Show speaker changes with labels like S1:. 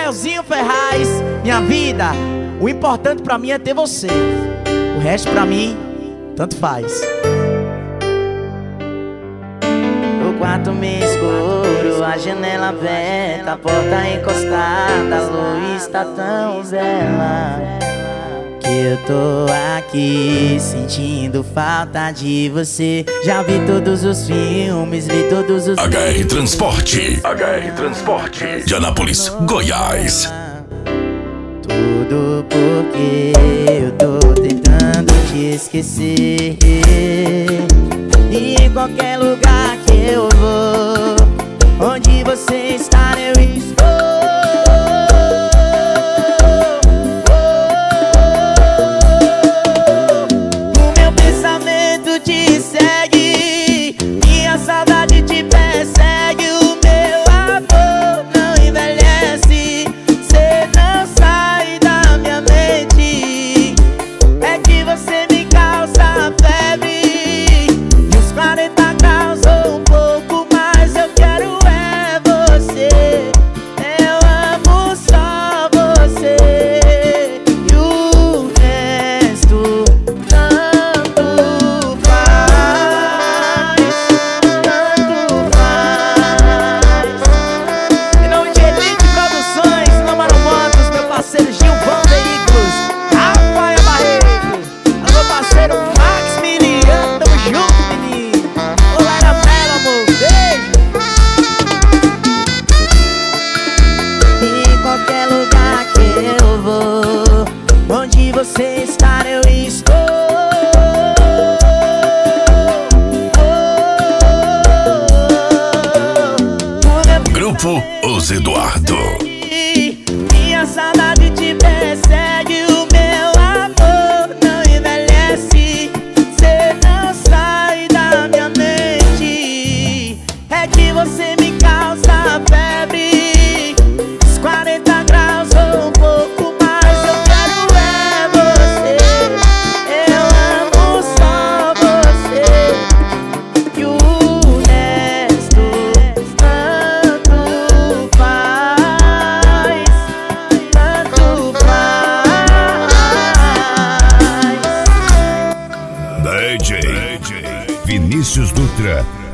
S1: Raelzinho Ferraz, minha vida, o importante pra mim é ter você. O resto pra mim, tanto faz. O quarto meio escuro, a janela aberta, a porta encostada, a luz está tão bela que eu tô aqui sentindo falta de você. Já vi todos os filmes, li todos os
S2: HR Transporte, de Anápolis, Goiás.
S1: Tudo porque eu tô tentando te esquecer. E em qualquer lugar que eu vou, onde você está eu estou. O meu pensamento te segue, minha saudade te persegue. O meu amor não envelhece, cê não sai da minha mente. É que você me causa febre. 40 graus ou um pouco mais, eu quero é você. Eu amo só você. E o resto tanto faz, tanto faz. Em nome de Elite Produções, Namaro Motos, meu parceiro Gilvão Veículos, Rafael Barreto, meu parceiro Max Miliano, tamo junto. Onde você está, eu estou.
S2: Grupo Os Eduardo.
S1: Minha saudade te persegue. O meu amor não envelhece, cê não sai da minha mente. É que você me causa febre. 40 graus ou um pouco mais, eu quero é você. Eu amo só você. E o resto tanto faz, tanto faz.
S2: DJ Vinícius Dutra.